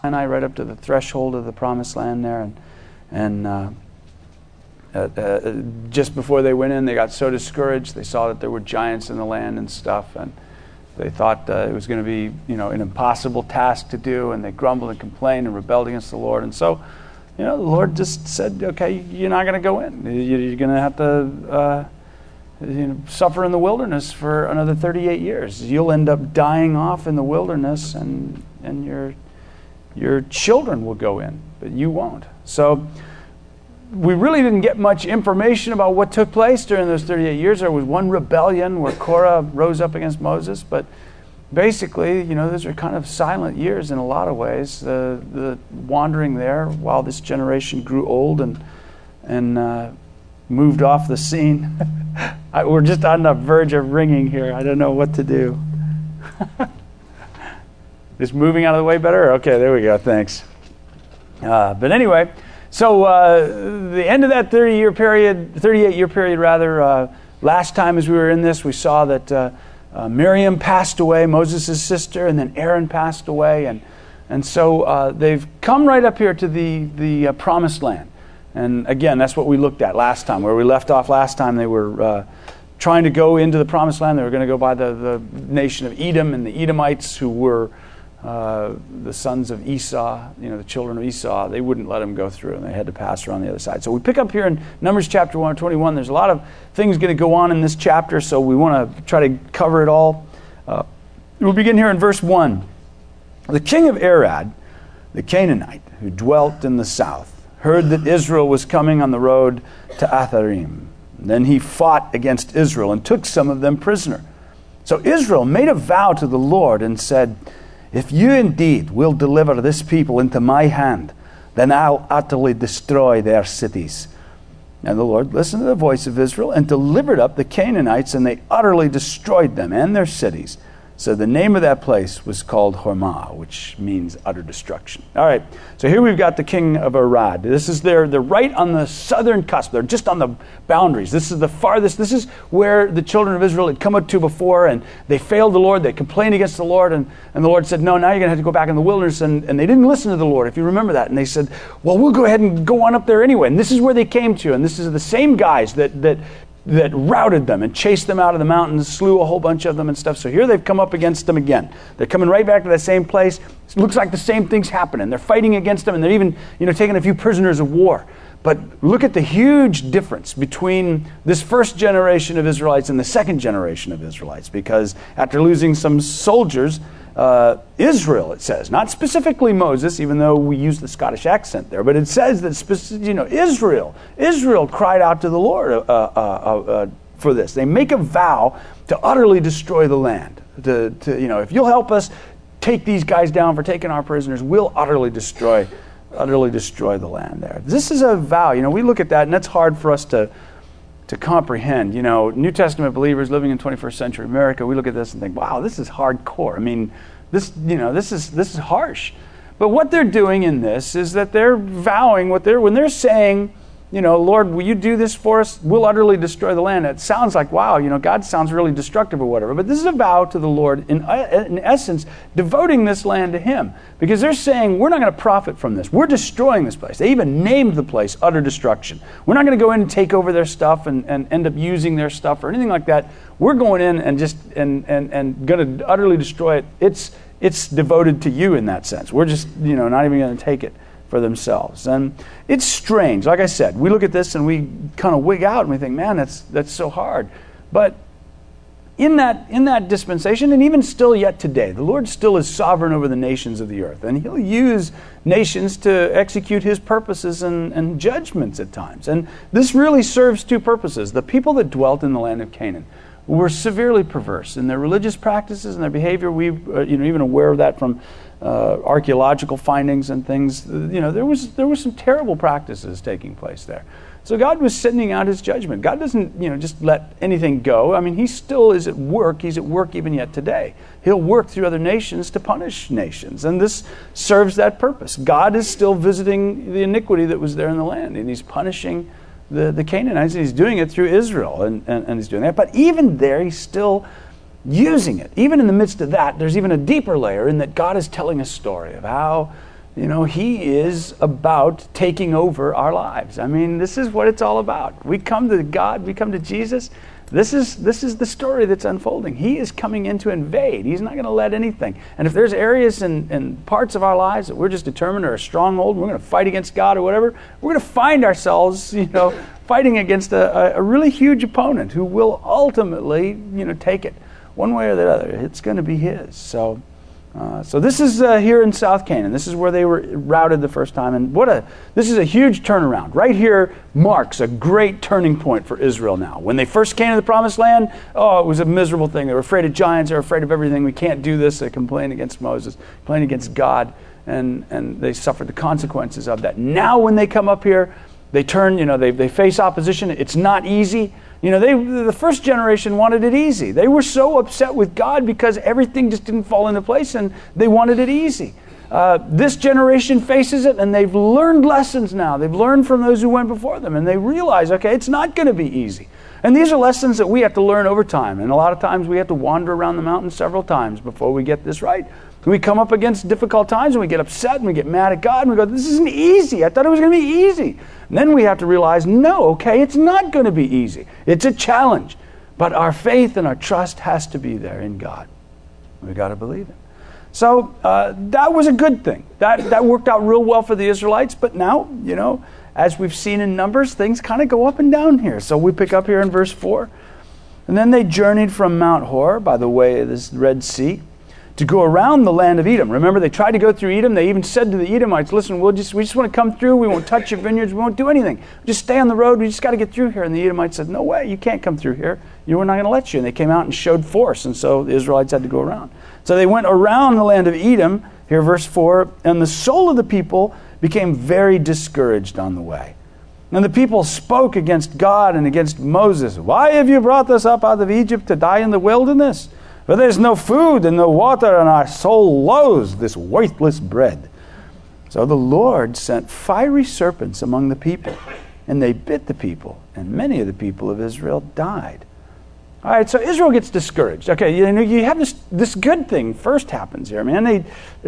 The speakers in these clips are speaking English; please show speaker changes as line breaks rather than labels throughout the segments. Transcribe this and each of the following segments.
Sinai, right up to the threshold of the promised land there, and just before they went in, they got so discouraged. They saw that there were giants in the land and stuff, and they thought it was going to be, an impossible task to do, and they grumbled and complained and rebelled against the Lord. And so, the Lord just said, okay, you're not going to go in. You're going to have to suffer in the wilderness for another 38 years. You'll end up dying off in the wilderness, and your children will go in, but you won't. So we really didn't get much information about what took place during those 38 years. There was one rebellion where Korah rose up against Moses, but basically, those are kind of silent years in a lot of ways. The wandering there while this generation grew old and moved off the scene. We're just on the verge of ringing here. I don't know what to do. Is moving out of the way better? Okay, there we go. Thanks. But anyway, so the end of that 38-year period, last time as we were in this, we saw that Miriam passed away, Moses' sister, and then Aaron passed away. And so they've come right up here to the promised land. And again, that's what we looked at last time. Where we left off last time, they were trying to go into the promised land. They were going to go by the nation of Edom, and the Edomites, who were the sons of Esau, the children of Esau. They wouldn't let them go through, and they had to pass around the other side. So we pick up here in Numbers chapter 121. There's a lot of things going to go on in this chapter, so we want to try to cover it all. We'll begin here in verse 1. The king of Arad, the Canaanite, who dwelt in the south, heard that Israel was coming on the road to Atharim. Then he fought against Israel and took some of them prisoner. So Israel made a vow to the Lord and said, "If you indeed will deliver this people into my hand, then I'll utterly destroy their cities." And the Lord listened to the voice of Israel and delivered up the Canaanites, and they utterly destroyed them and their cities. So the name of that place was called Hormah, which means utter destruction. All right, so here we've got the king of Arad. They're right on the southern cusp. They're just on the boundaries. This is the farthest. This is where the children of Israel had come up to before, and they failed the Lord. They complained against the Lord, and the Lord said, no, now you're going to have to go back in the wilderness. And they didn't listen to the Lord, if you remember that. And they said, well, we'll go ahead and go on up there anyway. And this is where they came to. And this is the same guys that routed them and chased them out of the mountains, slew a whole bunch of them and stuff. So here they've come up against them again. They're coming right back to that same place. It looks like the same thing's happening. They're fighting against them, and they're even, taking a few prisoners of war. But look at the huge difference between this first generation of Israelites and the second generation of Israelites, because after losing some soldiers, Israel, it says, not specifically Moses, even though we use the Scottish accent there, but it says that Israel cried out to the Lord for this. They make a vow to utterly destroy the land. If you'll help us take these guys down for taking our prisoners, we'll utterly destroy the land there. This is a vow. We look at that, and that's hard for us to comprehend. New Testament believers living in 21st century America, we look at this and think, wow, this is hardcore. I mean, this is harsh. But what they're doing in this is that they're vowing when they're saying, Lord, will you do this for us? We'll utterly destroy the land. It sounds like, wow, God sounds really destructive or whatever. But this is a vow to the Lord, in essence, devoting this land to Him. Because they're saying, we're not going to profit from this. We're destroying this place. They even named the place utter destruction. We're not going to go in and take over their stuff and end up using their stuff or anything like that. We're going in and just and going to utterly destroy it. It's devoted to you in that sense. We're just, not even going to take it for themselves. And it's strange. Like I said, we look at this and we kind of wig out and we think, man, that's so hard. But in that dispensation, and even still yet today, the Lord still is sovereign over the nations of the earth. And He'll use nations to execute His purposes and judgments at times. And this really serves two purposes. The people that dwelt in the land of Canaan were severely perverse in their religious practices and their behavior. We even aware of that from archaeological findings and things. There was some terrible practices taking place there. So God was sending out His judgment. God doesn't just let anything go. I mean, He still is at work. He's at work even yet today. He'll work through other nations to punish nations, and this serves that purpose. God is still visiting the iniquity that was there in the land, and He's punishing the Canaanites, and He's doing it through Israel, and He's doing that. But even there, He's still using it. Even in the midst of that, there's even a deeper layer in that God is telling a story of how He is about taking over our lives. I mean, this is what it's all about. We come to God, we come to Jesus. This is the story that's unfolding. He is coming in to invade. He's not going to let anything. And if there's areas and parts of our lives that we're just determined are a stronghold, we're going to fight against God or whatever, we're going to find ourselves, fighting against a really huge opponent who will ultimately, take it one way or the other. It's going to be his. So this is here in South Canaan. This is where they were routed the first time. And this is a huge turnaround. Right here marks a great turning point for Israel now. When they first came to the Promised Land, it was a miserable thing. They were afraid of giants. They were afraid of everything. We can't do this. They complained against Moses, complained against God, and they suffered the consequences of that. Now when they come up here, they turn, they face opposition. It's not easy. The first generation wanted it easy. They were so upset with God because everything just didn't fall into place, and they wanted it easy. This generation faces it, and they've learned lessons now. They've learned from those who went before them, and they realize, okay, it's not going to be easy. And these are lessons that we have to learn over time. And a lot of times we have to wander around the mountain several times before we get this right. We come up against difficult times, and we get upset, and we get mad at God, and we go, this isn't easy. I thought it was going to be easy. And then we have to realize, no, okay, it's not going to be easy. It's a challenge. But our faith and our trust has to be there in God. We've got to believe it. So that was a good thing. That worked out real well for the Israelites. But now, as we've seen in Numbers, things kind of go up and down here. So we pick up here in verse 4. And then they journeyed from Mount Hor by the way of this Red Sea to go around the land of Edom. Remember, they tried to go through Edom. They even said to the Edomites, listen, we just want to come through. We won't touch your vineyards. We won't do anything. Just stay on the road. We just got to get through here. And the Edomites said, no way, you can't come through here. We're not going to let you. And they came out and showed force. And so the Israelites had to go around. So they went around the land of Edom, here verse 4, and the soul of the people became very discouraged on the way. And the people spoke against God and against Moses. Why have you brought us up out of Egypt to die in the wilderness? For there's no food and no water, and our soul loathes this worthless bread. So the Lord sent fiery serpents among the people, and they bit the people, and many of the people of Israel died. All right, so Israel gets discouraged. Okay, you have this good thing first happens here, man.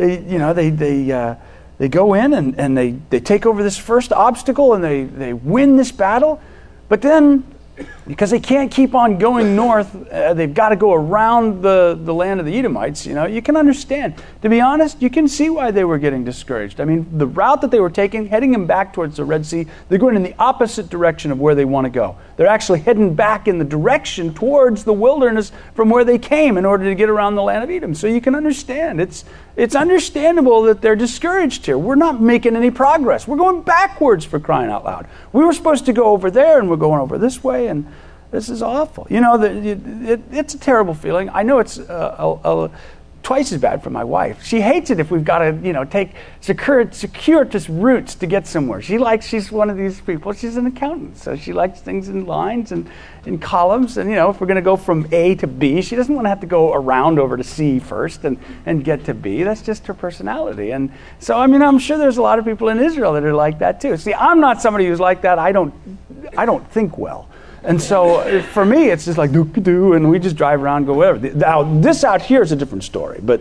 They go in and they take over this first obstacle, and they win this battle, but then, because they can't keep on going north, they've got to go around the land of the Edomites. You can understand. To be honest, you can see why they were getting discouraged. I mean, the route that they were taking, heading them back towards the Red Sea, they're going in the opposite direction of where they want to go. They're actually heading back in the direction towards the wilderness from where they came in order to get around the land of Edom. So you can understand. It's understandable that they're discouraged here. We're not making any progress. We're going backwards, for crying out loud. We were supposed to go over there, and we're going over this way, and this is awful. It's a terrible feeling. I know it's twice as bad for my wife. She hates it if we've got to, take circuitous routes to get somewhere. She's one of these people. She's an accountant, so she likes things in lines and in columns. And, if we're going to go from A to B, she doesn't want to have to go around over to C first and get to B. That's just her personality. And so, I'm sure there's a lot of people in Israel that are like that too. See, I'm not somebody who's like that. I don't think well. And so for me, it's just like do, and we just drive around and go whatever. Now, this out here is a different story, but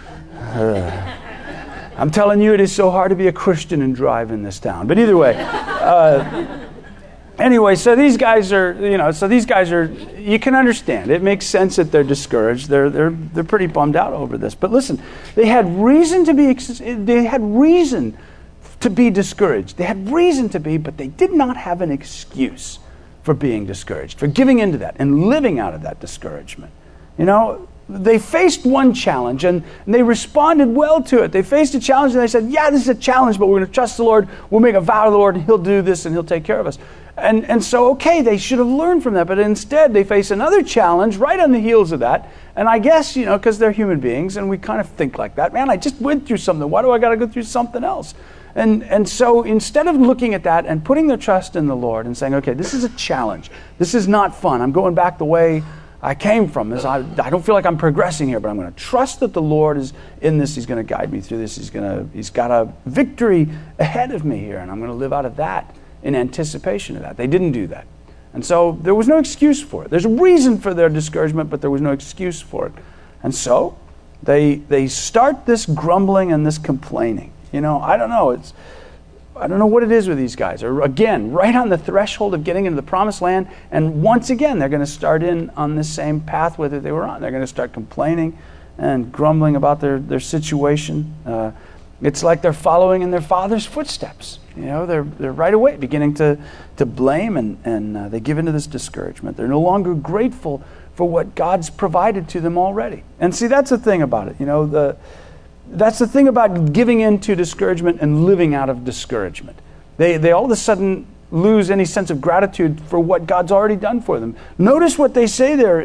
I'm telling you, it is so hard to be a Christian and drive in this town. But either way, anyway, so these guys are, you can understand. It makes sense that they're discouraged. They're pretty bummed out over this. But listen, they had reason to be discouraged. They had reason to be, but they did not have an excuse for being discouraged, for giving into that and living out of that discouragement. They faced one challenge and they responded well to it. They faced a challenge and they said, yeah, this is a challenge, but we're going to trust the Lord. We'll make a vow to the Lord and He'll do this and He'll take care of us. And so, okay, they should have learned from that, but instead they face another challenge right on the heels of that. And I guess, because they're human beings and we kind of think like that. Man, I just went through something. Why do I got to go through something else? And so instead of looking at that and putting their trust in the Lord and saying, okay, this is a challenge. This is not fun. I'm going back the way I came from this. I don't feel like I'm progressing here, but I'm going to trust that the Lord is in this. He's going to guide me through this. He's got a victory ahead of me here, and I'm going to live out of that in anticipation of that. They didn't do that. And so there was no excuse for it. There's a reason for their discouragement, but there was no excuse for it. And so they start this grumbling and this complaining. I don't know. I don't know what it is with these guys. They're, again, right on the threshold of getting into the promised land. And once again, they're going to start in on the same pathway that they were on. They're going to start complaining and grumbling about their situation. It's like they're following in their father's footsteps. They're right away beginning to blame, and they give into this discouragement. They're no longer grateful for what God's provided to them already. And see, that's the thing about it. That's the thing about giving in to discouragement and living out of discouragement. They all of a sudden lose any sense of gratitude for what God's already done for them. Notice what they say there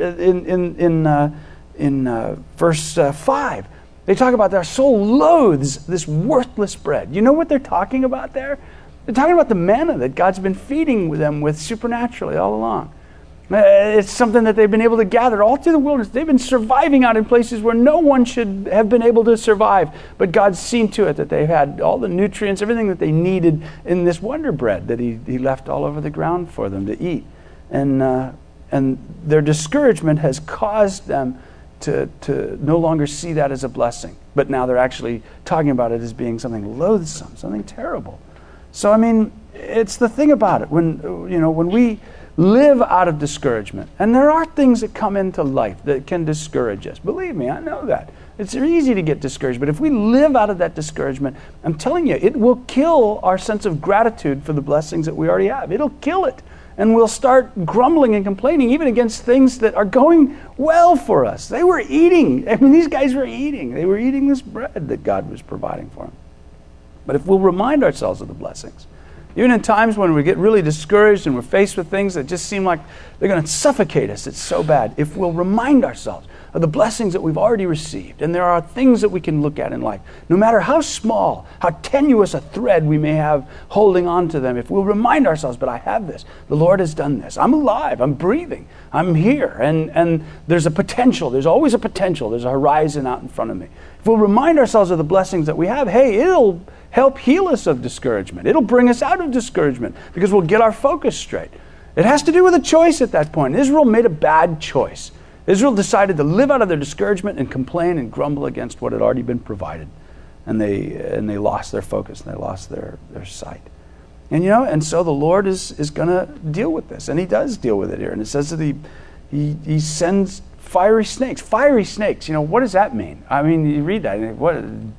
in verse 5. They talk about their soul loathes this worthless bread. You know what they're talking about there? They're talking about the manna that God's been feeding them with supernaturally all along. It's something that they've been able to gather all through the wilderness. They've been surviving out in places where no one should have been able to survive. But God's seen to it that they've had all the nutrients, everything that they needed in this wonder bread that He left all over the ground for them to eat. And their discouragement has caused them to no longer see that as a blessing. But now they're actually talking about it as being something loathsome, something terrible. So, I mean, it's the thing about it. When we live out of discouragement, and there are things that come into life that can discourage us. Believe me, I know that. It's easy to get discouraged, but if we live out of that discouragement, I'm telling you, it will kill our sense of gratitude for the blessings that we already have. It'll kill it. And we'll start grumbling and complaining even against things that are going well for us. They were eating. I mean, these guys were eating. They were eating this bread that God was providing for them. But if we'll remind ourselves of the blessings, even in times when we get really discouraged and we're faced with things that just seem like they're going to suffocate us, it's so bad. If we'll remind ourselves of the blessings that we've already received, and there are things that we can look at in life, no matter how small, how tenuous a thread we may have holding on to them, if we'll remind ourselves, but I have this, the Lord has done this, I'm alive, I'm breathing, I'm here, and there's a potential, there's always a potential, there's a horizon out in front of me. If we'll remind ourselves of the blessings that we have, hey, it'll help heal us of discouragement. It'll bring us out of discouragement because we'll get our focus straight. It has to do with a choice at that point. Israel made a bad choice. Israel decided to live out of their discouragement and complain and grumble against what had already been provided. And they lost their focus and they lost their sight. And so the Lord is going to deal with this. And He does deal with it here. And it says that He sends fiery snakes. Fiery snakes, what does that mean? I mean, you read that, what...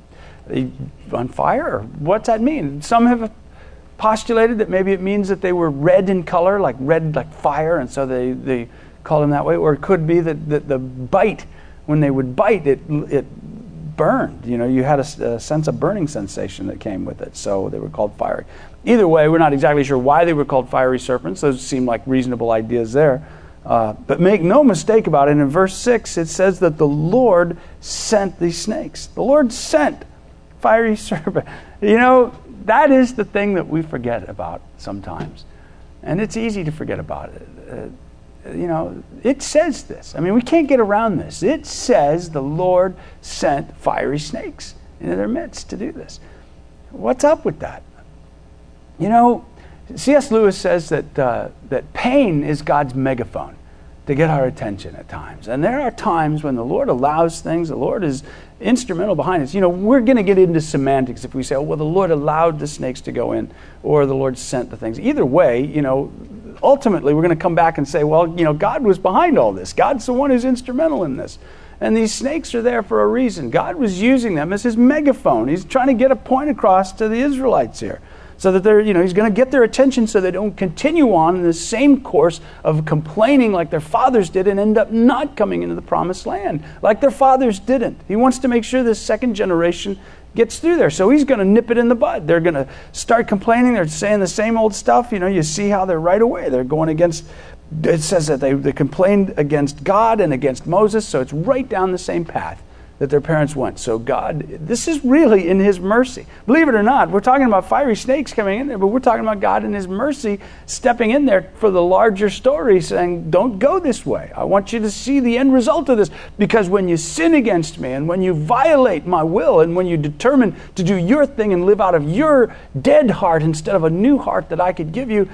on fire? What's that mean? Some have postulated that maybe it means that they were red in color, like red like fire, and so they called them that way. Or it could be that the bite, when they would bite, it burned. You had a sense of burning sensation that came with it, so they were called fiery. Either way, we're not exactly sure why they were called fiery serpents. Those seem like reasonable ideas there. But make no mistake about it, in verse 6, it says that the Lord sent these snakes. The Lord sent fiery serpent. That is the thing that we forget about sometimes. And it's easy to forget about it. It says this. I mean, we can't get around this. It says the Lord sent fiery snakes into their midst to do this. What's up with that? C.S. Lewis says that pain is God's megaphone to get our attention at times. And there are times when the Lord allows things, the Lord is instrumental behind it. We're going to get into semantics if we say, the Lord allowed the snakes to go in, or the Lord sent the things. Either way, ultimately we're going to come back and say, God was behind all this. God's the one who's instrumental in this. And these snakes are there for a reason. God was using them as His megaphone. He's trying to get a point across to the Israelites here. So that He's going to get their attention so they don't continue on in the same course of complaining like their fathers did and end up not coming into the promised land like their fathers didn't. He wants to make sure this second generation gets through there. So He's going to nip it in the bud. They're going to start complaining. They're saying the same old stuff. You see how they're right away. They're going against, it says that they complained against God and against Moses. So it's right down the same path that their parents went. So God, this is really in His mercy. Believe it or not, we're talking about fiery snakes coming in there, but we're talking about God in His mercy stepping in there for the larger story, saying, don't go this way. I want you to see the end result of this, because when you sin against me and when you violate my will and when you determine to do your thing and live out of your dead heart instead of a new heart that I could give you,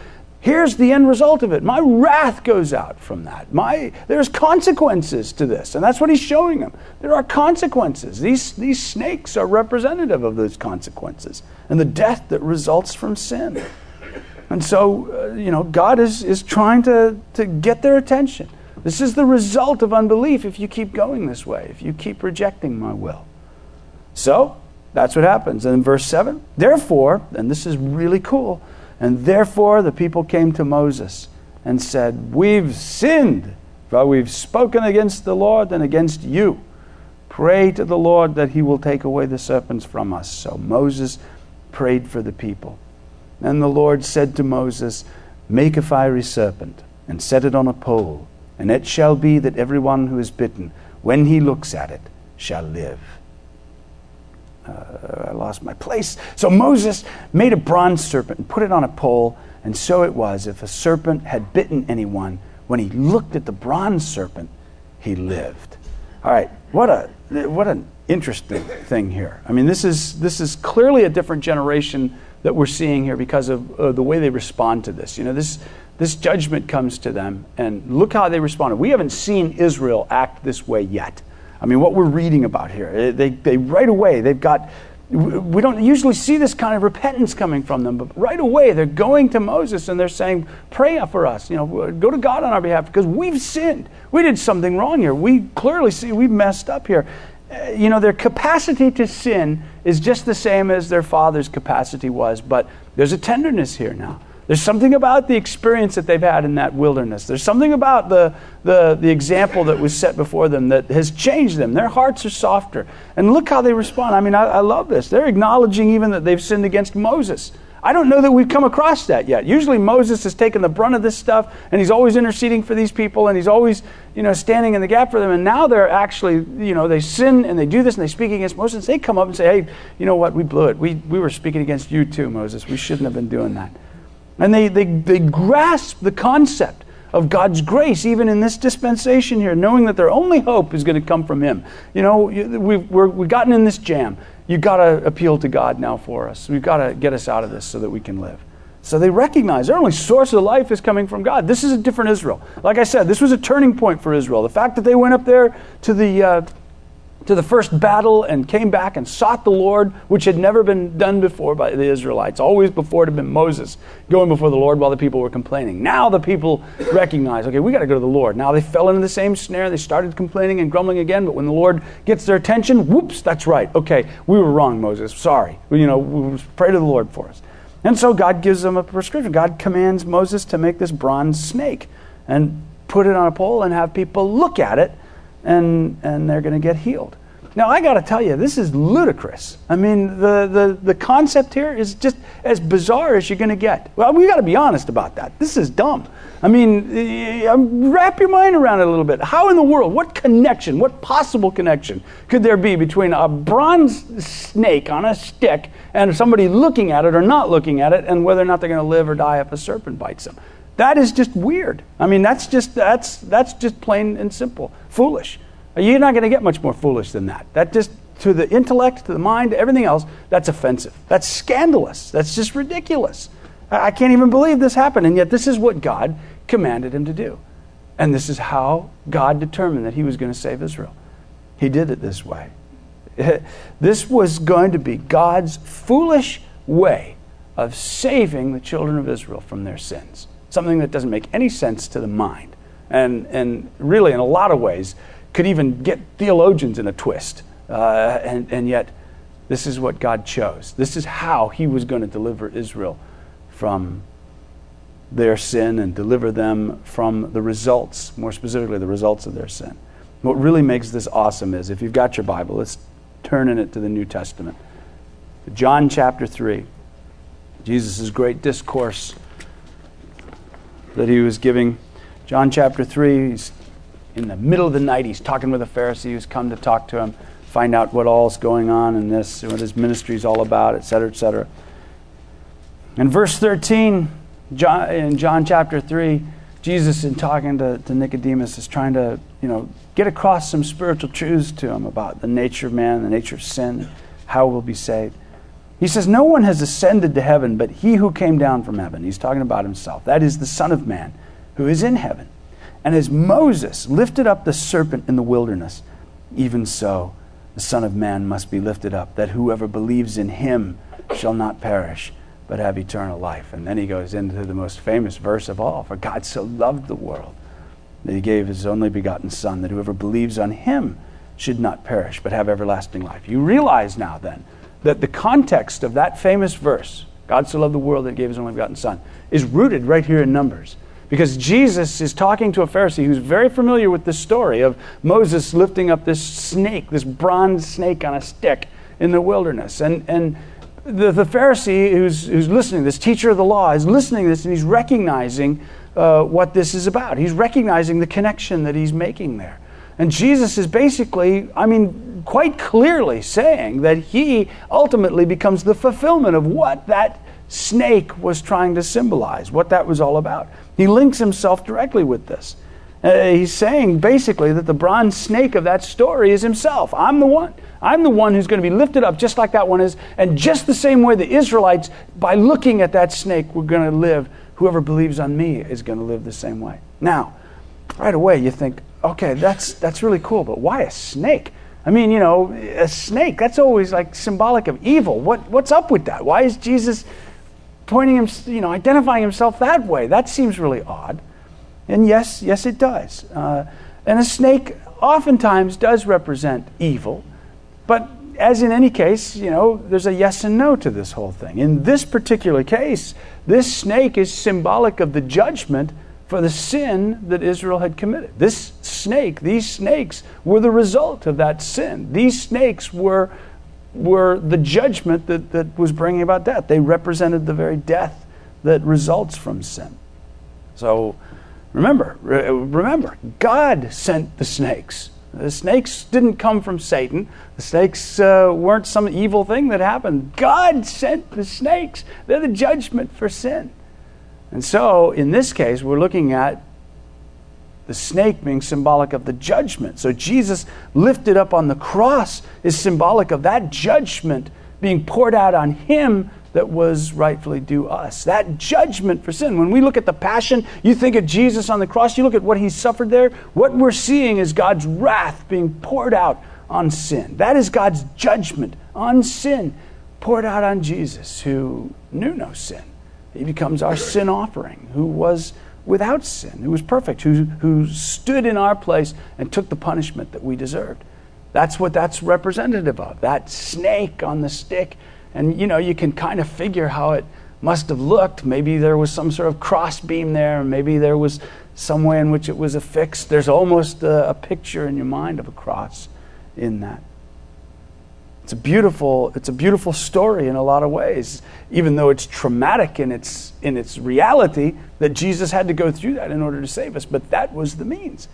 Here's the end result of it. My wrath goes out from that. There's consequences to this. And that's what he's showing them. There are consequences. These snakes are representative of those consequences and the death that results from sin. And so, God is trying to get their attention. This is the result of unbelief if you keep going this way, if you keep rejecting my will. So, that's what happens. And in verse 7, therefore, and this is really cool, and therefore the people came to Moses and said, we've sinned, for we've spoken against the Lord and against you. Pray to the Lord that he will take away the serpents from us. So Moses prayed for the people. And the Lord said to Moses, make a fiery serpent and set it on a pole, and it shall be that everyone who is bitten, when he looks at it, shall live. I lost my place. So Moses made a bronze serpent and put it on a pole, and so it was, if a serpent had bitten anyone, when he looked at the bronze serpent, he lived. All right, what an interesting thing here. I mean, this is clearly a different generation that we're seeing here because of the way they respond to this. This judgment comes to them, and look how they responded. We haven't seen Israel act this way yet. I mean, what we're reading about here, they right away, we don't usually see this kind of repentance coming from them, but right away they're going to Moses and they're saying, pray for us, go to God on our behalf because we've sinned. We did something wrong here. We clearly see we've messed up here. Their capacity to sin is just the same as their father's capacity was, but there's a tenderness here now. There's something about the experience that they've had in that wilderness. There's something about the example that was set before them that has changed them. Their hearts are softer. And look how they respond. I mean, I love this. They're acknowledging even that they've sinned against Moses. I don't know that we've come across that yet. Usually Moses has taken the brunt of this stuff, and he's always interceding for these people, and he's always, standing in the gap for them. And now they're actually, they sin and they do this and they speak against Moses. They come up and say, hey, you know what? We blew it. We were speaking against you too, Moses. We shouldn't have been doing that. And they grasp the concept of God's grace, even in this dispensation here, knowing that their only hope is going to come from him. We've gotten in this jam. You've got to appeal to God now for us. We've got to get us out of this so that we can live. So they recognize their only source of life is coming from God. This is a different Israel. Like I said, this was a turning point for Israel. The fact that they went up there to the first battle and came back and sought the Lord, which had never been done before by the Israelites. Always before it had been Moses going before the Lord while the people were complaining. Now the people recognize, okay, we got to go to the Lord. Now they fell into the same snare. They started complaining and grumbling again, but when the Lord gets their attention, whoops, that's right. Okay, we were wrong, Moses. Sorry. We pray to the Lord for us. And so God gives them a prescription. God commands Moses to make this bronze snake and put it on a pole and have people look at it, and they're going to get healed. Now, I got to tell you, this is ludicrous. I mean, the concept here is just as bizarre as you're going to get. Well, we got to be honest about that. This is dumb. I mean, wrap your mind around it a little bit. How in the world, what possible connection could there be between a bronze snake on a stick and somebody looking at it or not looking at it, and whether or not they're going to live or die if a serpent bites them? That is just weird. I mean, that's just plain and simple foolish. You're not going to get much more foolish than that. That just, to the intellect, to the mind, to everything else, that's offensive. That's scandalous. That's just ridiculous. I can't even believe this happened, and yet this is what God commanded him to do. And this is how God determined that he was going to save Israel. He did it this way. This was going to be God's foolish way of saving the children of Israel from their sins. Something that doesn't make any sense to the mind. And really, in a lot of ways, could even get theologians in a twist. And yet, this is what God chose. This is how he was going to deliver Israel from their sin and deliver them from the results, more specifically the results of their sin. What really makes this awesome is, if you've got your Bible, let's turn in it to the New Testament. John chapter 3. Jesus' great discourse that he was giving. John chapter 3, he's in the middle of the night, he's talking with a Pharisee who's come to talk to him, find out what all's going on in this, what his ministry is all about, etc., etc. In verse 13, in John chapter 3, Jesus, in talking to Nicodemus, is trying to, get across some spiritual truths to him about the nature of man, the nature of sin, how we'll be saved. He says, no one has ascended to heaven but he who came down from heaven. He's talking about himself. That is the Son of Man who is in heaven. And as Moses lifted up the serpent in the wilderness, even so the Son of Man must be lifted up, that whoever believes in him shall not perish, but have eternal life. And then he goes into the most famous verse of all. For God so loved the world that he gave his only begotten Son, that whoever believes on him should not perish, but have everlasting life. You realize now then that the context of that famous verse, God so loved the world that he gave his only begotten Son, is rooted right here in Numbers. Because Jesus is talking to a Pharisee who's very familiar with this story of Moses lifting up this snake, this bronze snake on a stick in the wilderness. And the Pharisee who's listening, this teacher of the law, is listening to this, and he's recognizing what this is about. He's recognizing the connection that he's making there. And Jesus is basically, quite clearly saying that he ultimately becomes the fulfillment of what that snake was trying to symbolize, what that was all about. He links himself directly with this. He's saying basically that the bronze snake of that story is himself. I'm the one. I'm the one who's going to be lifted up just like that one is. And just the same way the Israelites, by looking at that snake, were going to live. Whoever believes on me is going to live the same way. Now, right away you think, okay, that's really cool, but why a snake? A snake, that's always like symbolic of evil. What's up with that? Why is Jesus pointing him, identifying himself that way? That seems really odd. And yes, it does. And a snake oftentimes does represent evil. But as in any case, there's a yes and no to this whole thing. In this particular case, this snake is symbolic of the judgment for the sin that Israel had committed. These snakes were the result of that sin. These snakes were the judgment that was bringing about death. They represented the very death that results from sin. So remember, God sent the snakes. The snakes didn't come from Satan. The snakes weren't some evil thing that happened. God sent the snakes. They're the judgment for sin. And so, in this case, we're looking at the snake being symbolic of the judgment. So Jesus lifted up on the cross is symbolic of that judgment being poured out on him that was rightfully due us. That judgment for sin. When we look at the passion, you think of Jesus on the cross, you look at what he suffered there, what we're seeing is God's wrath being poured out on sin. That is God's judgment on sin poured out on Jesus, who knew no sin. He becomes our sin offering, who was without sin, who was perfect, who stood in our place and took the punishment that we deserved. That's what that's representative of, that snake on the stick. And, you can kind of figure how it must have looked. Maybe there was some sort of cross beam there. Maybe there was some way in which it was affixed. There's almost a picture in your mind of a cross in that. It's a beautiful story in a lot of ways, even though it's traumatic in its reality that Jesus had to go through that in order to save us. But that was the means,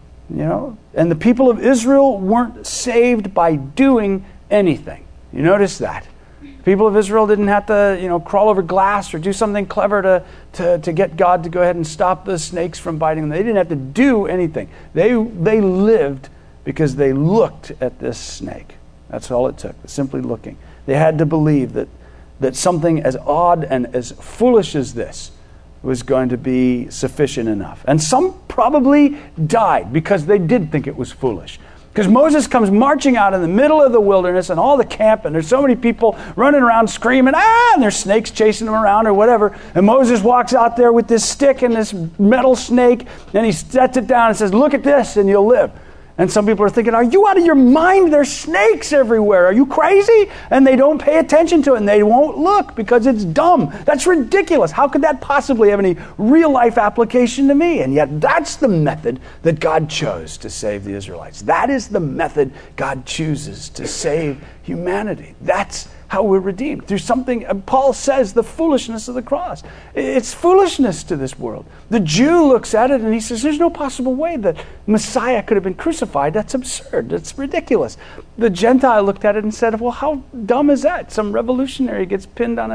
And the people of Israel weren't saved by doing anything. You notice that. The people of Israel didn't have to, crawl over glass or do something clever to get God to go ahead and stop the snakes from biting them. They didn't have to do anything. They lived because they looked at this snake. That's all it took, simply looking. They had to believe that something as odd and as foolish as this was going to be sufficient enough. And some probably died because they did think it was foolish. Because Moses comes marching out in the middle of the wilderness and all the camp, and there's so many people running around screaming, and there's snakes chasing them around or whatever. And Moses walks out there with this stick and this metal snake, and he sets it down and says, look at this and you'll live. And some people are thinking, are you out of your mind? There's snakes everywhere. Are you crazy? And they don't pay attention to it, and they won't look because it's dumb. That's ridiculous. How could that possibly have any real life application to me? And yet that's the method that God chose to save the Israelites. That is the method God chooses to save humanity. That's how we're redeemed. Through something, Paul says, the foolishness of the cross. It's foolishness to this world. The Jew looks at it and he says, there's no possible way that Messiah could have been crucified. That's absurd. That's ridiculous. The Gentile looked at it and said, well, how dumb is that? Some revolutionary gets pinned on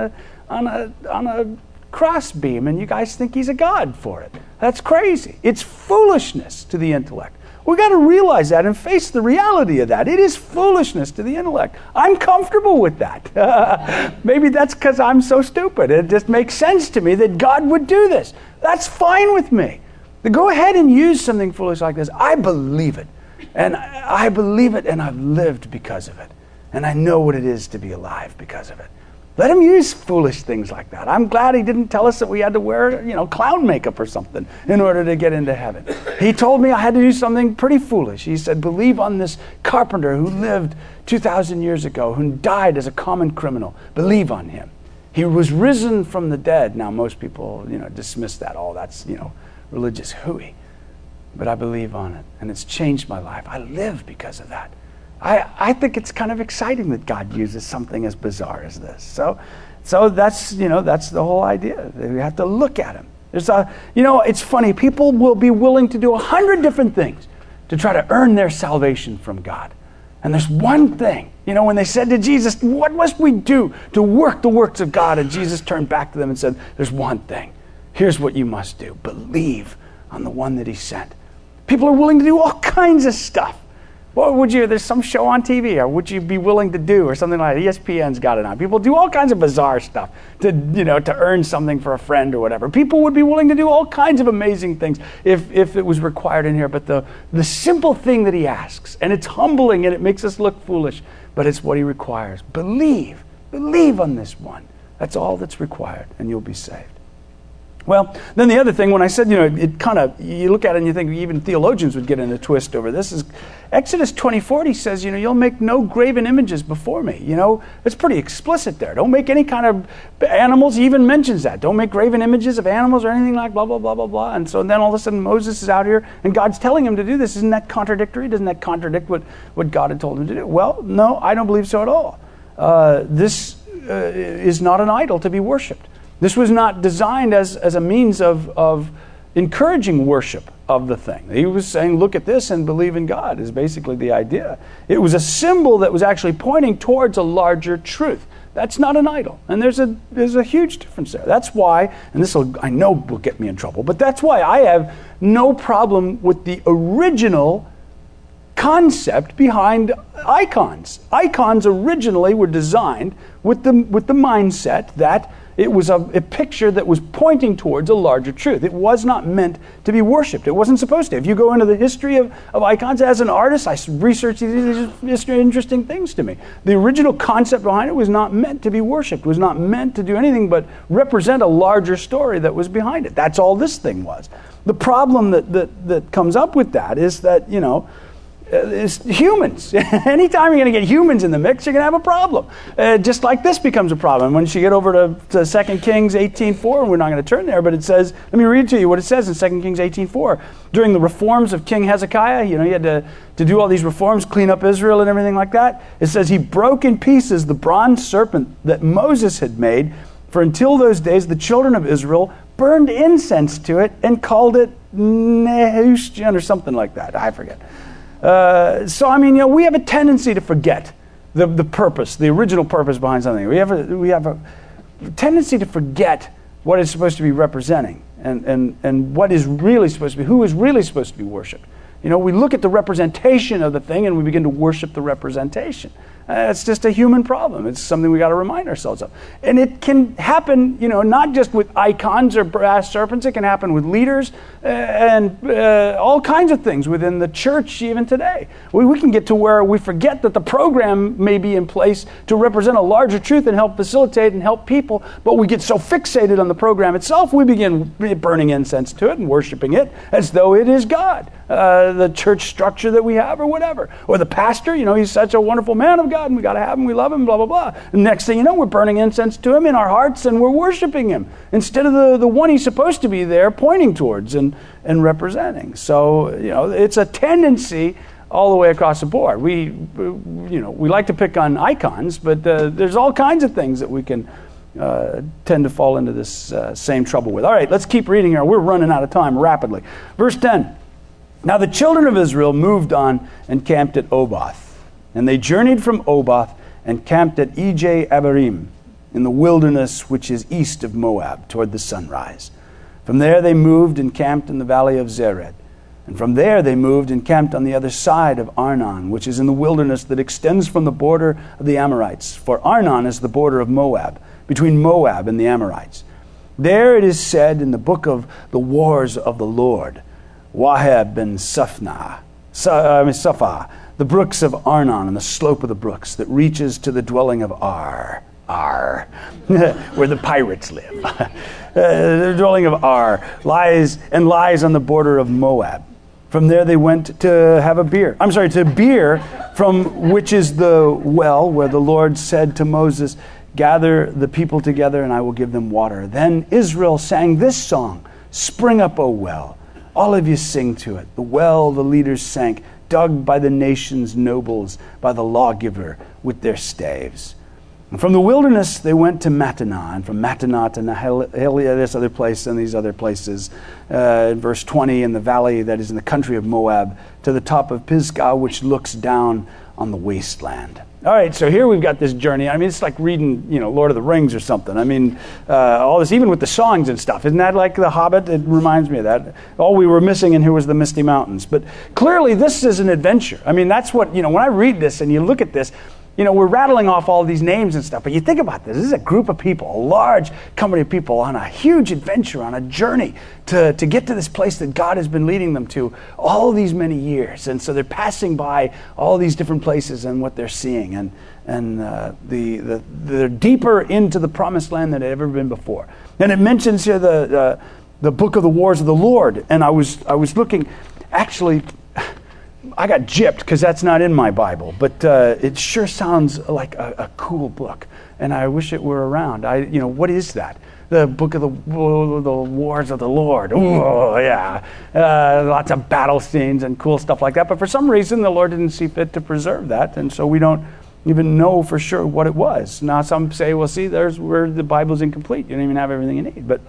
a cross beam and you guys think he's a god for it. That's crazy. It's foolishness to the intellect. We got to realize that and face the reality of that. It is foolishness to the intellect. I'm comfortable with that. Maybe that's because I'm so stupid. It just makes sense to me that God would do this. That's fine with me. To go ahead and use something foolish like this, I believe it. And I believe it, and I've lived because of it. And I know what it is to be alive because of it. Let him use foolish things like that. I'm glad he didn't tell us that we had to wear, clown makeup or something in order to get into heaven. He told me I had to do something pretty foolish. He said, believe on this carpenter who lived 2,000 years ago, who died as a common criminal. Believe on him. He was risen from the dead. Now, most people, dismiss that. Oh, that's, religious hooey. But I believe on it, and it's changed my life. I live because of that. I think it's kind of exciting that God uses something as bizarre as this. So that's that's the whole idea. We have to look at him. It's funny. People will be willing to do 100 different things to try to earn their salvation from God. And there's one thing. When they said to Jesus, "What must we do to work the works of God?" And Jesus turned back to them and said, "There's one thing. Here's what you must do. Believe on the one that he sent." People are willing to do all kinds of stuff. What would there's some show on TV, or would you be willing to do, or something like that? ESPN's got it on. People do all kinds of bizarre stuff to earn something for a friend or whatever. People would be willing to do all kinds of amazing things if it was required in here. But the simple thing that he asks, and it's humbling and it makes us look foolish, but it's what he requires. Believe on this one. That's all that's required, and you'll be saved. Well, then the other thing, when I said, it kind of, you look at it and you think even theologians would get in a twist over this, is Exodus 20:40 says, you'll make no graven images before me. It's pretty explicit there. Don't make any kind of animals. He even mentions that. Don't make graven images of animals or anything like blah, blah, blah, blah, blah. And so then all of a sudden Moses is out here and God's telling him to do this. Isn't that contradictory? Doesn't that contradict what God had told him to do? Well, no, I don't believe so at all. This is not an idol to be worshipped. This was not designed as a means of encouraging worship of the thing. He was saying, look at this and believe in God, is basically the idea. It was a symbol that was actually pointing towards a larger truth. That's not an idol. And there's a huge difference there. That's why, and this I know will get me in trouble, but that's why I have no problem with the original concept behind icons. Icons originally were designed with the mindset that it was a picture that was pointing towards a larger truth. It was not meant to be worshipped. It wasn't supposed to. If you go into the history of icons, as an artist, I researched these interesting things to me. The original concept behind it was not meant to be worshipped. It was not meant to do anything but represent a larger story that was behind it. That's all this thing was. The problem that comes up with that is that, it's humans. Anytime you're going to get humans in the mix, you're going to have a problem. Just like this becomes a problem. Once you get over to 2 Kings 18:4, and we're not going to turn there, but it says, let me read to you what it says in 2 Kings 18:4. During the reforms of King Hezekiah, he had to do all these reforms, clean up Israel and everything like that. It says he broke in pieces the bronze serpent that Moses had made, for until those days the children of Israel burned incense to it and called it Nehushtan or something like that. I forget. We have a tendency to forget the purpose, the original purpose behind something. We have a tendency to forget what it's supposed to be representing and what is really supposed to be, who is really supposed to be worshipped. We look at the representation of the thing and we begin to worship the representation. It's just a human problem. It's something we got to remind ourselves of. And it can happen, not just with icons or brass serpents. It can happen with leaders and all kinds of things within the church even today. We can get to where we forget that the program may be in place to represent a larger truth and help facilitate and help people, but we get so fixated on the program itself, we begin burning incense to it and worshiping it as though it is God. The church structure that we have or whatever. Or the pastor, he's such a wonderful man of God and we got to have him, we love him, blah, blah, blah. And next thing you know, we're burning incense to him in our hearts and we're worshiping him instead of the one he's supposed to be there pointing towards and representing. So, it's a tendency all the way across the board. We like to pick on icons, but there's all kinds of things that we can tend to fall into this same trouble with. All right, let's keep reading here. We're running out of time rapidly. Verse 10. Now the children of Israel moved on and camped at Oboth. And they journeyed from Oboth and camped at Ije-Abarim in the wilderness which is east of Moab toward the sunrise. From there they moved and camped in the valley of Zered. And from there they moved and camped on the other side of Arnon, which is in the wilderness that extends from the border of the Amorites. For Arnon is the border of Moab, between Moab and the Amorites. There it is said in the book of the wars of the Lord, Waheb and Saphah, the brooks of Arnon and the slope of the brooks that reaches to the dwelling of Ar, where the pirates live. The dwelling of Ar lies on the border of Moab. From there they went to Beer, from which is the well where the Lord said to Moses, gather the people together and I will give them water. Then Israel sang this song, spring up, O well. All of you sing to it. The well the leaders sank, dug by the nation's nobles, by the lawgiver with their staves. And from the wilderness they went to Mattanah, and from Mattanah to Nahaliah, this other place and these other places. In verse 20, in the valley that is in the country of Moab, to the top of Pisgah, which looks down on the wasteland. All right, so here we've got this journey. I mean, it's like reading, Lord of the Rings or something. I mean, all this, even with the songs and stuff. Isn't that like The Hobbit? It reminds me of that. All we were missing in here was the Misty Mountains. But clearly, this is an adventure. I mean, that's what, when I read this and you look at this, we're rattling off all these names and stuff, but you think about this. This is a group of people, a large company of people on a huge adventure, on a journey to get to this place that God has been leading them to all these many years. And so they're passing by all these different places and what they're seeing. And they're deeper into the promised land than they'd ever been before. And it mentions here the book of the wars of the Lord. And I was looking, actually, I got gypped because that's not in my Bible, but it sure sounds like a cool book, and I wish it were around. What is that? The book of the wars of the Lord. Oh, yeah. Lots of battle scenes and cool stuff like that. But for some reason, the Lord didn't see fit to preserve that, and so we don't even know for sure what it was. Now, some say, well, see, there's where the Bible's incomplete. You don't even have everything you need. But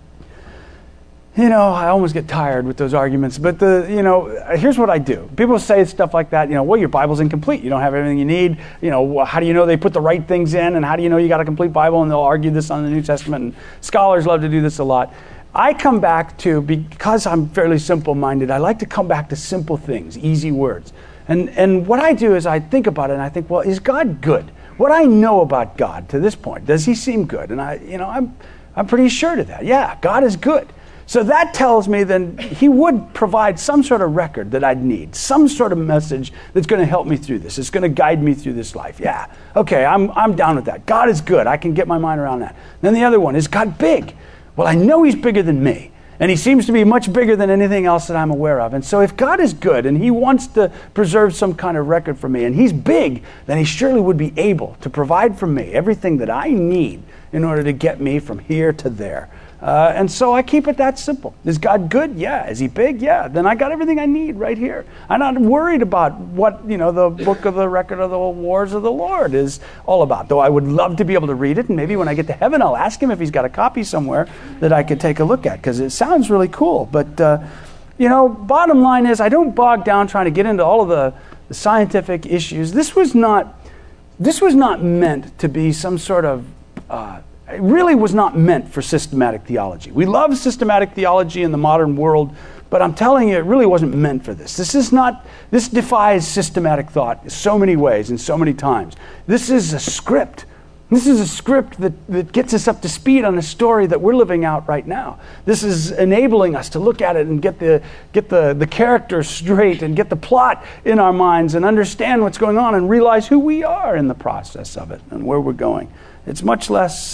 I almost get tired with those arguments, but here's what I do. People say stuff like that, well, your Bible's incomplete. You don't have everything you need. How do you know they put the right things in? And how do you know you got a complete Bible? And they'll argue this on the New Testament. And scholars love to do this a lot. I come back to, because I'm fairly simple-minded, I like to come back to simple things, easy words. And what I do is I think about it and I think, well, is God good? What I know about God to this point, does he seem good? And I'm pretty sure to that. Yeah, God is good. So that tells me then he would provide some sort of record that I'd need, some sort of message that's going to help me through this. It's going to guide me through this life. Yeah, okay, I'm down with that. God is good. I can get my mind around that. Then the other one, is God big? Well, I know he's bigger than me, and he seems to be much bigger than anything else that I'm aware of. And so if God is good and he wants to preserve some kind of record for me, and he's big, then he surely would be able to provide for me everything that I need in order to get me from here to there. And so I keep it that simple. Is God good? Yeah. Is he big? Yeah. Then I got everything I need right here. I'm not worried about what, the book of the record of the wars of the Lord is all about. Though I would love to be able to read it. And maybe when I get to heaven, I'll ask him if he's got a copy somewhere that I could take a look at, because it sounds really cool. But, bottom line is I don't bog down trying to get into all of the scientific issues. This was not meant to be some sort of, it really was not meant for systematic theology. We love systematic theology in the modern world, but I'm telling you, it really wasn't meant for this. This defies systematic thought in so many ways and so many times. This is a script. This is a script that gets us up to speed on a story that we're living out right now. This is enabling us to look at it and get the characters straight and get the plot in our minds and understand what's going on and realize who we are in the process of it and where we're going. It's much less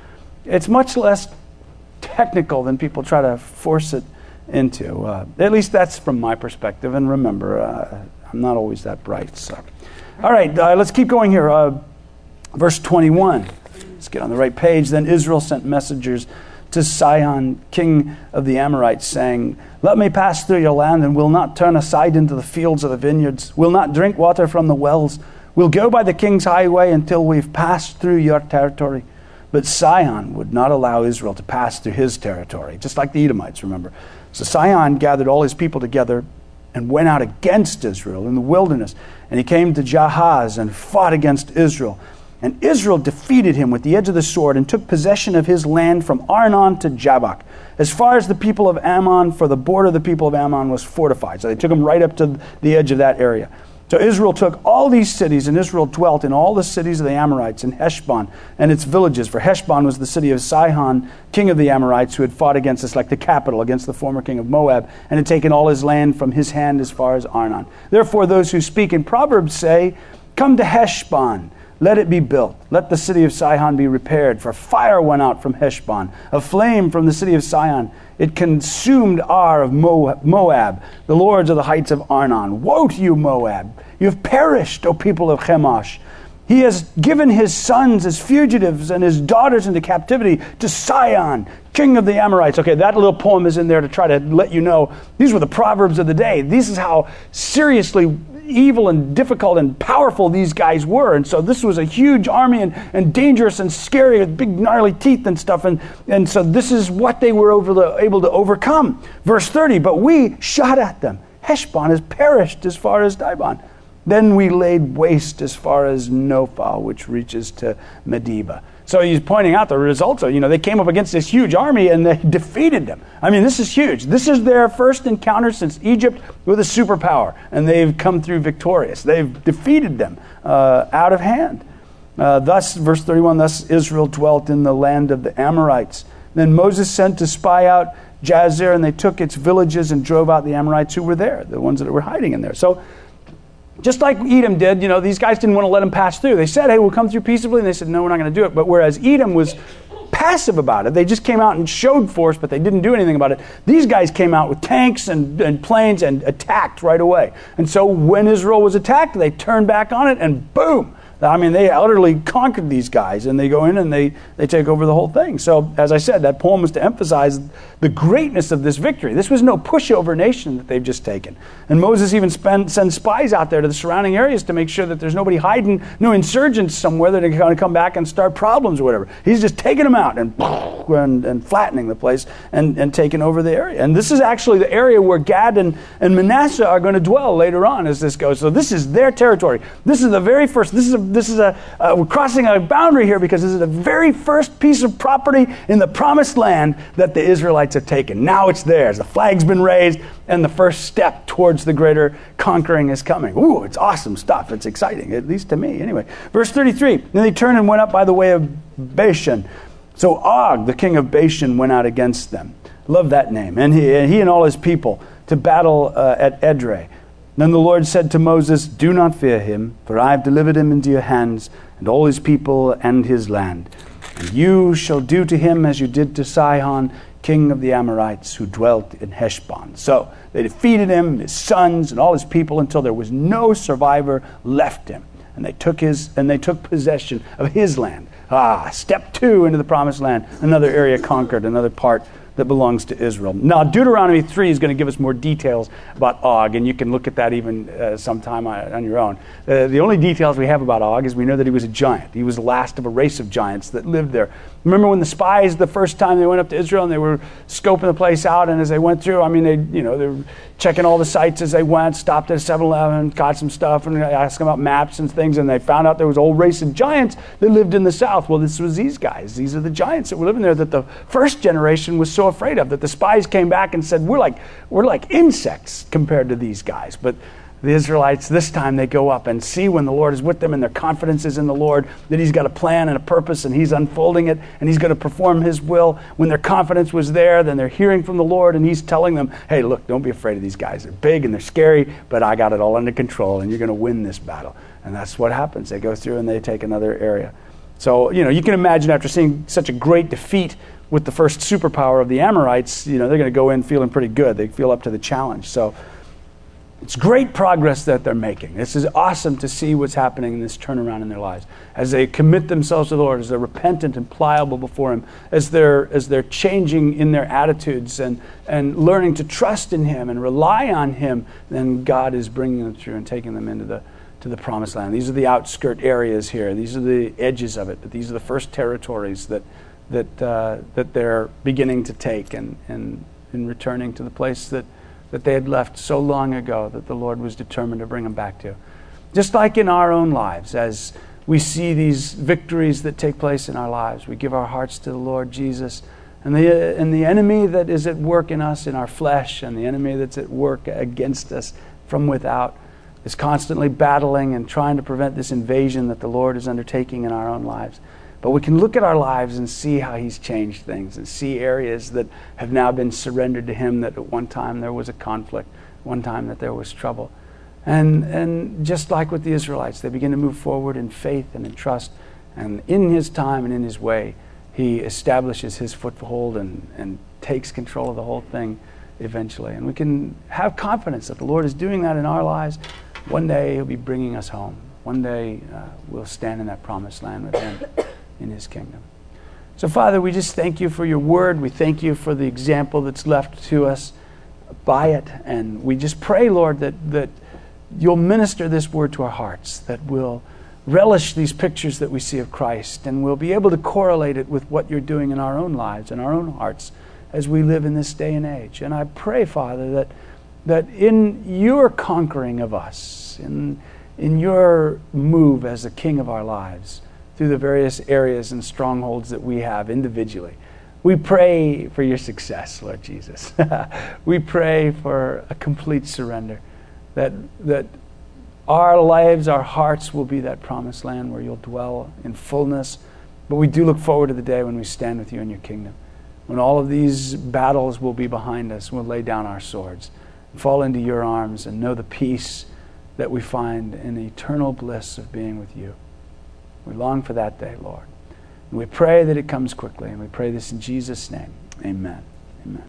technical than people try to force it into. At least that's from my perspective. And remember, I'm not always that bright. So, all right, let's keep going here. Verse 21. Let's get on the right page. Then Israel sent messengers to Sihon, king of the Amorites, saying, "Let me pass through your land, and will not turn aside into the fields or the vineyards. Will not drink water from the wells. We'll go by the king's highway until we've passed through your territory." But Sihon would not allow Israel to pass through his territory, just like the Edomites, remember. So Sihon gathered all his people together and went out against Israel in the wilderness. And he came to Jahaz and fought against Israel. And Israel defeated him with the edge of the sword and took possession of his land from Arnon to Jabbok, as far as the people of Ammon, for the border of the people of Ammon was fortified. So they took him right up to the edge of that area. So Israel took all these cities, and Israel dwelt in all the cities of the Amorites, in Heshbon and its villages. For Heshbon was the city of Sihon, king of the Amorites, who had fought against us, like the capital, against the former king of Moab, and had taken all his land from his hand as far as Arnon. Therefore those who speak in Proverbs say, come to Heshbon, let it be built. Let the city of Sihon be repaired. For fire went out from Heshbon, a flame from the city of Sihon. It consumed Ar of Moab, the lords of the heights of Arnon. Woe to you, Moab! You have perished, O people of Chemosh. He has given his sons as fugitives and his daughters into captivity to Sihon, king of the Amorites. Okay, that little poem is in there to try to let you know these were the Proverbs of the day. This is how seriously evil and difficult and powerful these guys were. And so this was a huge army and dangerous and scary with big gnarly teeth and stuff. And so this is what they were able to overcome. Verse 30, but we shot at them. Heshbon has perished as far as Dibon. Then we laid waste as far as Nophah, which reaches to Medeba. So he's pointing out the results of, they came up against this huge army and they defeated them. I mean, this is huge. This is their first encounter since Egypt with a superpower, and they've come through victorious. They've defeated them out of hand. Thus, verse 31, thus Israel dwelt in the land of the Amorites. Then Moses sent to spy out Jazer, and they took its villages and drove out the Amorites who were there, the ones that were hiding in there. So just like Edom did, these guys didn't want to let them pass through. They said, hey, we'll come through peaceably. And they said, no, we're not going to do it. But whereas Edom was passive about it, they just came out and showed force, but they didn't do anything about it. These guys came out with tanks and planes and attacked right away. And so when Israel was attacked, they turned back on it and boom. I mean, they utterly conquered these guys, and they go in and they take over the whole thing. So, as I said, that poem was to emphasize the greatness of this victory. This was no pushover nation that they've just taken. And Moses even sends spies out there to the surrounding areas to make sure that there's nobody hiding, no insurgents somewhere that are going to come back and start problems or whatever. He's just taking them out and flattening the place and taking over the area. And this is actually the area where Gad and Manasseh are going to dwell later on as this goes. So this is their territory. This is the very first, we're crossing a boundary here because this is the very first piece of property in the promised land that the Israelites have taken. Now it's theirs. The flag's been raised and the first step towards the greater conquering is coming. Ooh, it's awesome stuff. It's exciting, at least to me. Anyway, verse 33, then they turned and went up by the way of Bashan. So Og, the king of Bashan, went out against them. Love that name. And he and all his people to battle at Edrei. Then the Lord said to Moses, do not fear him, for I have delivered him into your hands, and all his people and his land. And you shall do to him as you did to Sihon, king of the Amorites, who dwelt in Heshbon. So they defeated him, his sons, and all his people until there was no survivor left him. And they took possession of his land. Step 2 into the promised land, another area conquered, another part that belongs to Israel. Now, Deuteronomy 3 is going to give us more details about Og, and you can look at that even sometime on your own. The only details we have about Og is we know that he was a giant. He was the last of a race of giants that lived there. Remember when the spies, the first time they went up to Israel and they were scoping the place out, and as they went through, they were checking all the sites as they went, stopped at a 7-Eleven, got some stuff, and asked them about maps and things, and they found out there was a whole race of giants that lived in the south. Well, this was these guys. These are the giants that were living there that the first generation was so afraid of, that the spies came back and said, we're like insects compared to these guys. But the Israelites, this time they go up and see when the Lord is with them and their confidence is in the Lord, that he's got a plan and a purpose and he's unfolding it and he's going to perform his will. When their confidence was there, then they're hearing from the Lord and he's telling them, hey, look, don't be afraid of these guys. They're big and they're scary, but I got it all under control and you're going to win this battle. And that's what happens. They go through and they take another area. So, you can imagine after seeing such a great defeat with the first superpower of the Amorites, they're going to go in feeling pretty good. They feel up to the challenge. So it's great progress that they're making. This is awesome to see what's happening in this turnaround in their lives. As they commit themselves to the Lord, as they're repentant and pliable before him, as they're changing in their attitudes and learning to trust in him and rely on him, then God is bringing them through and taking them into the promised land. These are the outskirt areas here. These are the edges of it. But these are the first territories that they're beginning to take and in returning to the place that they had left so long ago that the Lord was determined to bring them back to. Just like in our own lives, as we see these victories that take place in our lives. We give our hearts to the Lord Jesus. And the enemy that is at work in us, in our flesh, and the enemy that's at work against us from without is constantly battling and trying to prevent this invasion that the Lord is undertaking in our own lives. But we can look at our lives and see how He's changed things and see areas that have now been surrendered to Him, that at one time there was a conflict, one time that there was trouble. And just like with the Israelites, they begin to move forward in faith and in trust. And in His time and in His way, He establishes His foothold and takes control of the whole thing eventually. And we can have confidence that the Lord is doing that in our lives. One day He'll be bringing us home. One day we'll stand in that promised land with Him in His kingdom. So Father, we just thank You for Your word. We thank You for the example that's left to us by it. And we just pray, Lord, that You'll minister this word to our hearts, that we'll relish these pictures that we see of Christ, and we'll be able to correlate it with what You're doing in our own lives and our own hearts as we live in this day and age. And I pray, Father, that in Your conquering of us, in Your move as the King of our lives, through the various areas and strongholds that we have individually, we pray for Your success, Lord Jesus. We pray for a complete surrender, that our lives, our hearts will be that promised land where You'll dwell in fullness. But we do look forward to the day when we stand with You in Your kingdom, when all of these battles will be behind us. We'll lay down our swords, fall into Your arms, and know the peace that we find in the eternal bliss of being with You. We long for that day, Lord. And we pray that it comes quickly, and we pray this in Jesus' name. Amen. Amen.